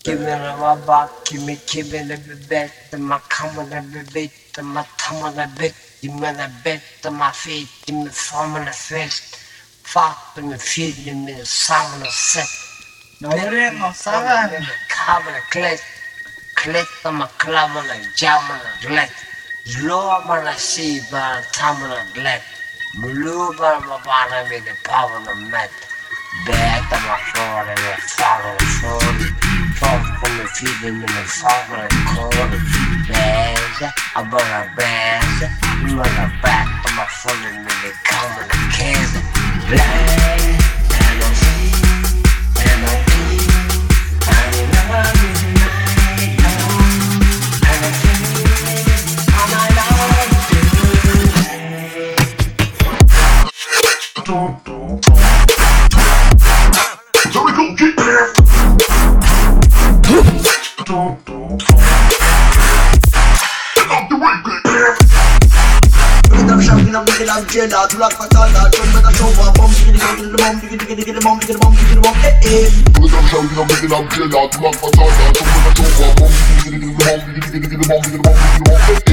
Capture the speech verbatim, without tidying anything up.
kimine baba, kimi kimine bebek, my coming bebek, my tumble bit, you mean bit, my feet, you me forming a fist, fuck me feeding me the sound of set. Nore no saben. Cover the click, click on my club on a jam on a leg. Low on a sea bar, time on a leg. Blue bar, my bottom with the power of the mat. Back on my floor and I follow the floor. Talk from the feeding in the fog on the corner. Bags, I bought a bags. You want a back on my phone and they come in the cans. Blind, and I see, and I eat, and I love you tonight. And I feel, and I love you. Don't, don't, so we go get there. Don't, don't, get off the way, get there. I'm shouting, I'm making I'm jella, to like my father, to make a show up, bomb, diggy, diggy, bomb, diggy, diggy, diggy, bomb, diggy, bomb, diggy, bomb, eh, eh. I'm shouting, I'm making I'm jella, to like my father, to make a show up, bomb, diggy, diggy, diggy, bomb, diggy, diggy, diggy, bomb, diggy, bomb, diggy, bomb, eh, eh.